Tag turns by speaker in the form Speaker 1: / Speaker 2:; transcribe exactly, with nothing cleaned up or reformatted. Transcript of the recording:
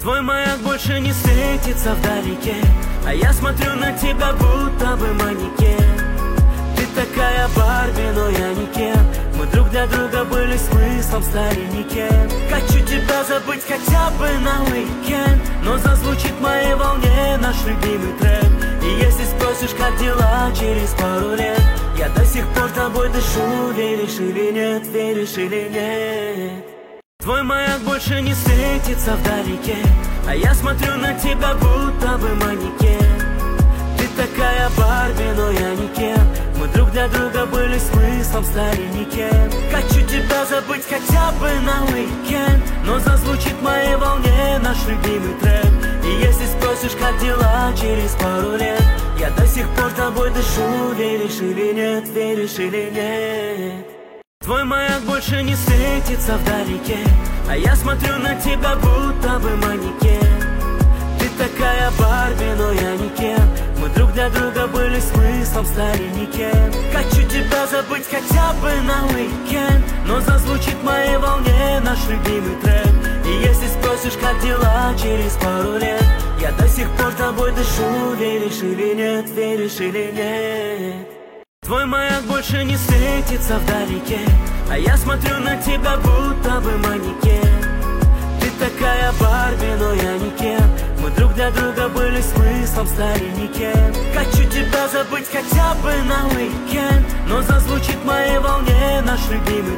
Speaker 1: Твой маяк больше не светится вдалеке, а я смотрю на тебя, будто бы манекен. Ты такая Барби, но я не Кен. Мы друг для друга были смыслом, стали никем. Хочу тебя забыть хотя бы на уикенд, но зазвучит в моей волне наш любимый трек. И если спросишь, как дела через пару лет, я до сих пор тобой дышу, веришь или нет, веришь или нет. Твой маяк больше не светится вдалеке, а я смотрю на тебя, будто бы манекен. Ты такая Барби, но я не Кен. Мы друг для друга были смыслом, стали никем. Хочу тебя забыть хотя бы на уикенд, но зазвучит в моей волне наш любимый трек. И если спросишь, как дела через пару лет, я до сих пор тобой дышу, веришь или нет, веришь или нет. Твой маяк больше не светится вдалеке, а я смотрю на тебя, будто бы манекен. Ты такая Барби, но я не Кен. Мы друг для друга были смыслом, стали никем. Хочу тебя забыть хотя бы на уикенд, но зазвучит в моей волне наш любимый трек. И если спросишь, как дела через пару лет, я до сих пор тобой дышу, веришь или нет, веришь или нет. Твой маяк больше не светится вдалеке, а я смотрю на тебя, будто бы манекен. Ты такая Барби, но я не Кен. Мы друг для друга были смыслом, стали никем. Хочу тебя забыть хотя бы на уикенд, но зазвучит в моей волне наш любимый